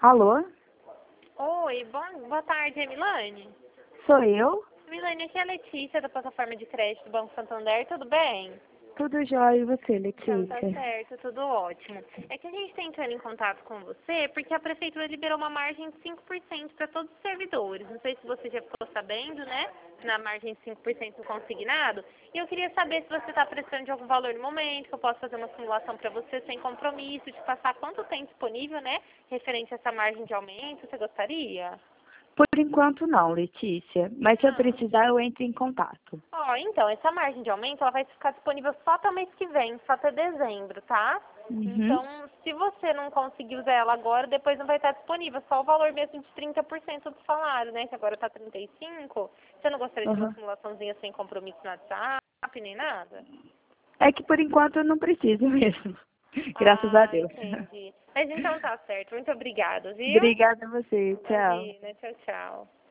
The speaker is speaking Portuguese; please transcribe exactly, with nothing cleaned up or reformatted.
Alô? Oi, bom, boa tarde, é Milane? Sou eu? Milane, aqui é a Letícia, da plataforma de crédito do Banco Santander, tudo bem? Tudo jóia, e você, Então tá Letícia? certo, tudo ótimo. É que a gente está entrando em contato com você porque a Prefeitura liberou uma margem de cinco por cento para todos os servidores. Não sei se você já ficou sabendo, né? Na margem de cinco por cento do consignado. E eu queria saber se você está precisando de algum valor no momento, que eu posso fazer uma simulação para você sem compromisso, de passar quanto tem disponível, né? Referente a essa margem de aumento, você gostaria? Por enquanto não, Letícia. Mas se eu Ah. precisar, eu entro em contato. Ó, então, essa margem de aumento, ela vai ficar disponível só até o mês que vem, só até dezembro, tá? Uhum. Então, se você não conseguir usar ela agora, depois não vai estar disponível, só o valor mesmo de trinta por cento do salário, né? Que agora tá trinta e cinco por cento. Você não gostaria de uma Uhum. simulaçãozinha sem compromisso no WhatsApp, nem nada? É que por enquanto eu não preciso mesmo. Graças a Ah, Deus. entendi. Mas então tá certo. Muito obrigada, viu? Obrigada a você. Tchau. Imagina. Tchau, tchau.